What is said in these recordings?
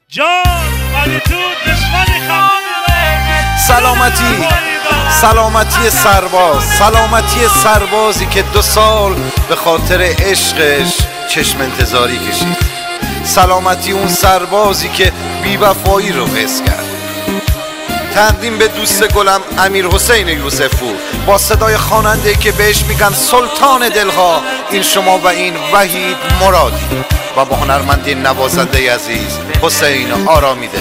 جان اگه تو دشمنی سلامتی سربازی که 2 سال به خاطر عشقش چشم انتظاری کشید. سلامتی اون سربازی که بی‌وفایی رو حس کرد. تقدیم به دوست گلم امیر حسین یوسفپور با صدای خواننده که بهش میگن سلطان دلها، این شما و این وحید مرادی، و با هنرمند نوازنده عزیز حسین آرامیده.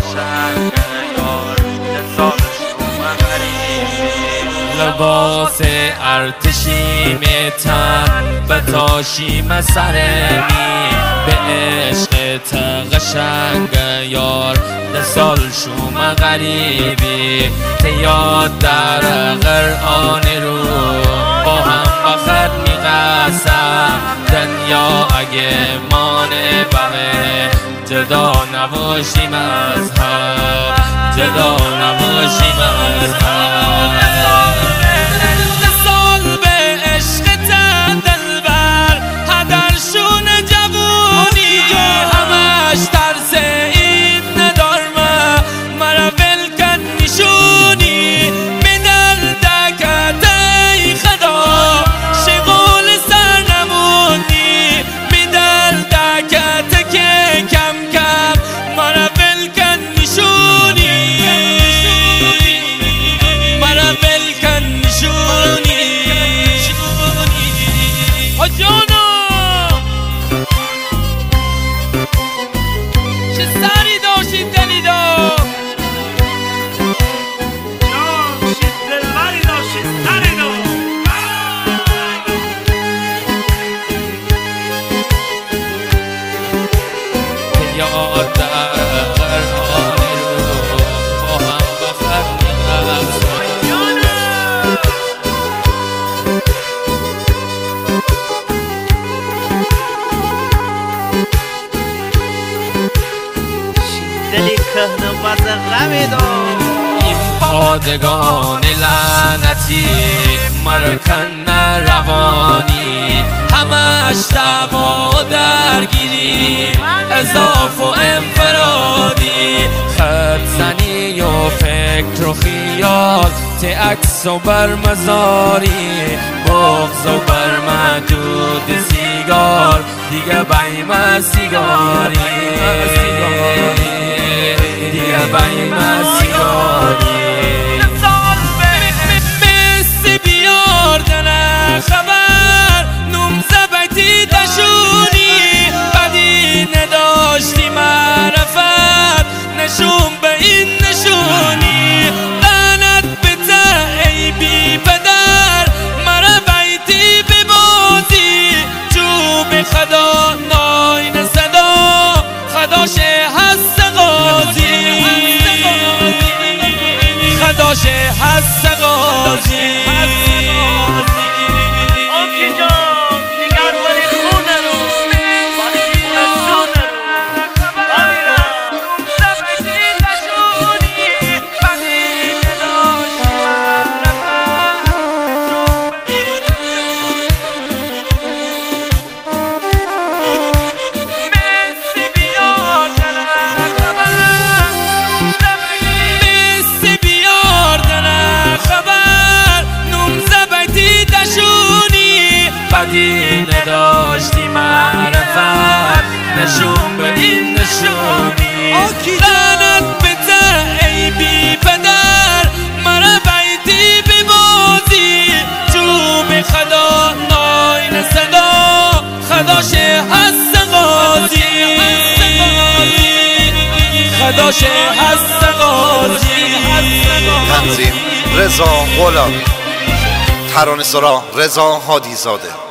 لباس ارتشی میتن بتاشیم سرمی، به عشق قشنگ یار 10 سال شوم غریبی، تیاد در قرآن رو با هم بخد میقسم، دنیا اگه مانه بمه جدا نباشیم از هم، جدا نباشیم از هم. این پادگان لعنتی مرکن روانی، همش دعوا و درگیری اضاف و انفرادی، خط زنی و فکر و خیال ته عکس و برمزاری، بغض و برمدود سیگار دیگه بیم سیگاری، دیگه بیم سیگاری. مثل بیار دنه خبر نوم زبطی دشونی، بدی نداشتی معرفت نشون به این نشونی، لعنت به ته ای بی پدر مرا بیتی ببازی، جو به خدا ناین صدا خداشه هست غازی، خداشه هست غازی. بدی نداشتی معرفت نشون به این نشونی، لعنت به ته ای بی پدر مرا بیتی ببازی، جو به خدا ناین صدا خداشه هست غازی، خداشه هست غازی. تنظیم رضا غلامی، ترانه‌سرا رضا هادی زاده.